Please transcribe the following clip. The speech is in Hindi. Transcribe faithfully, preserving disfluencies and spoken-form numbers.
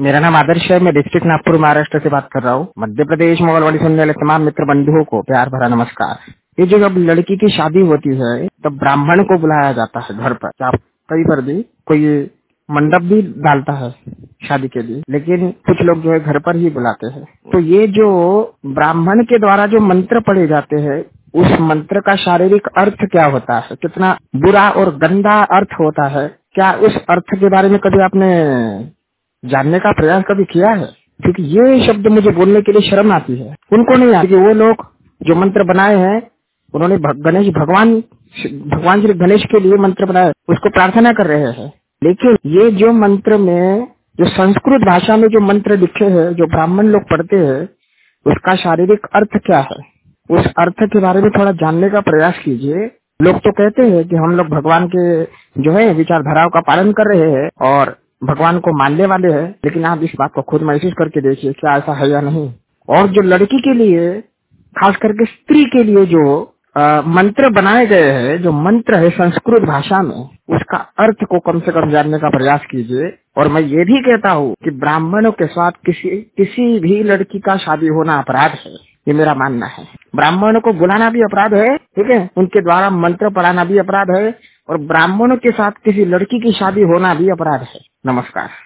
मेरा नाम आदर्श है। मैं डिस्ट्रिक्ट नागपुर महाराष्ट्र से बात कर रहा हूँ। मध्य प्रदेश मंगलवाड़ी सुनने वाले तमाम मित्र बंधुओं को प्यार भरा नमस्कार। ये जो जब लड़की की शादी होती है तब ब्राह्मण को बुलाया जाता है घर पर। आप कई पर भी कोई मंडप भी डालता है शादी के लिए, लेकिन कुछ लोग जो है घर पर ही बुलाते हैं। तो ये जो ब्राह्मण के द्वारा जो मंत्र पढ़े जाते हैं, उस मंत्र का शारीरिक अर्थ क्या होता है, कितना बुरा और गंदा अर्थ होता है, क्या उस अर्थ के बारे में कभी आपने जानने का प्रयास कभी किया है? क्योंकि ये शब्द मुझे बोलने के लिए शर्म आती है। उनको नहीं आती कि वो लोग जो मंत्र बनाए हैं, उन्होंने भग, गणेश भगवान भगवान श्री गणेश के लिए मंत्र बनाए, उसको प्रार्थना कर रहे हैं। लेकिन ये जो मंत्र में जो संस्कृत भाषा में जो मंत्र लिखे हैं, जो ब्राह्मण लोग पढ़ते हैं, उसका शारीरिक अर्थ क्या है, उस अर्थ के बारे में थोड़ा जानने का प्रयास कीजिए। लोग तो कहते हैं कि हम लोग भगवान के जो है विचारधाराओं का पालन कर रहे हैं और भगवान को मानने वाले हैं, लेकिन आप इस बात को खुद महसूस करके देखिए क्या ऐसा है या नहीं। और जो लड़की के लिए, खास करके स्त्री के लिए जो आ, मंत्र बनाए गए हैं, जो मंत्र है संस्कृत भाषा में, उसका अर्थ को कम से कम जानने का प्रयास कीजिए। और मैं ये भी कहता हूँ कि ब्राह्मणों के साथ किसी किसी भी लड़की का शादी होना अपराध है, ये मेरा मानना है। ब्राह्मणों को बुलाना भी अपराध है, ठीक है, उनके द्वारा मंत्र पढ़ाना भी अपराध है, और ब्राह्मणों के साथ किसी लड़की की शादी होना भी अपराध है। नमस्कार।